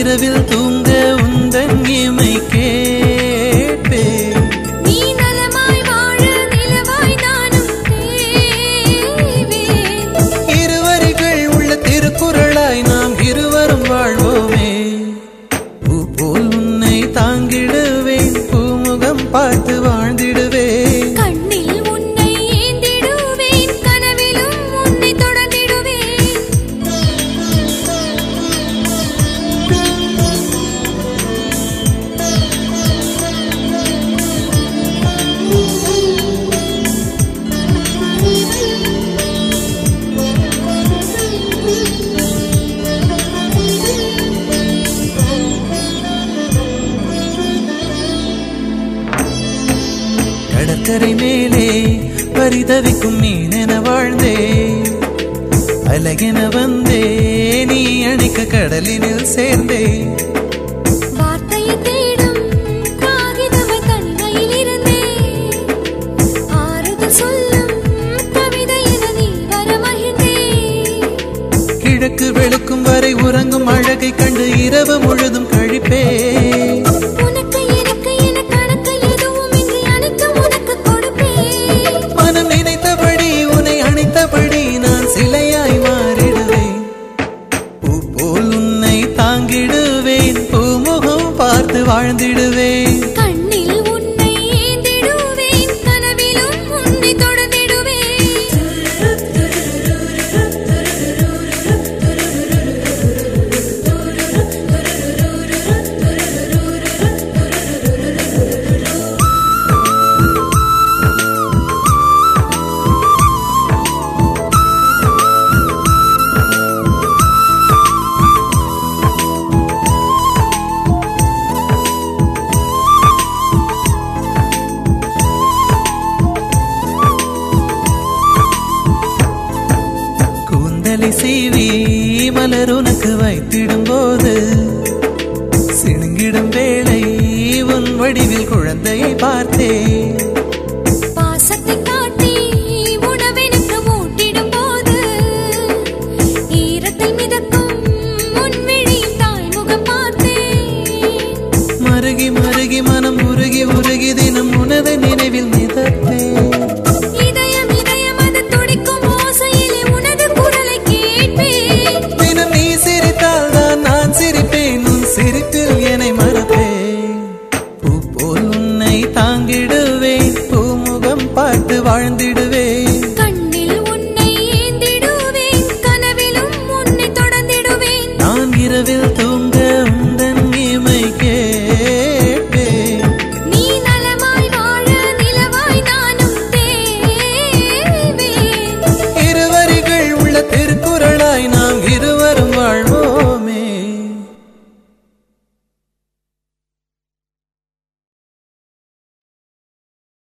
இரவில் தூங்க உந்தன் இமை கேட்பேன். நீ நலமாய் வாழ நிலவாய் நானும் தேவேன். இருவரிகள் உள்ள திருக்குறளாய் நாம் இருவரும் வாழ்வோமே. பூ போல் உன்னை தாங்கிடுவேன், பூமுகம் பார்த்து வாழ்ந்திடுவேன். கண்ணில் உன்னை ஏந்திடுவேன், கனவிலும் உன்னை தொடர்ந்திடுவேன். கடற்கரை மேலே பரிதவிக்கும் மீனென வாழ்ந்தே, அழகென வந்தே நீ அணைக்க கடலினில் சேர்ந்தே. வார்த்தையை தேடும் காகிதமாய் தனிமையில் இருந்தே, ஆறுதல் சொல்லும் கவிதை என நீ வர மகிழ்ந்தே. கிழக்கு வெளுக்கும் வரை உறங்கும் அழகை கண்டு இரவு முழுதும் கழிப்பே. உனக்கு எனக்கு என கணக்கு எதுவும் இன்றி அனைத்தும் உனக்கு கொடுப்பேன். மனம் நினைத்தபடி உன்னை அணைத்தபடி நான் சிலையாய் மாறிடுவேன். பூ போல் உன்னை தாங்கிடுவேன், பூமுகம் பார்த்து வாழ்ந்திடுவேன்.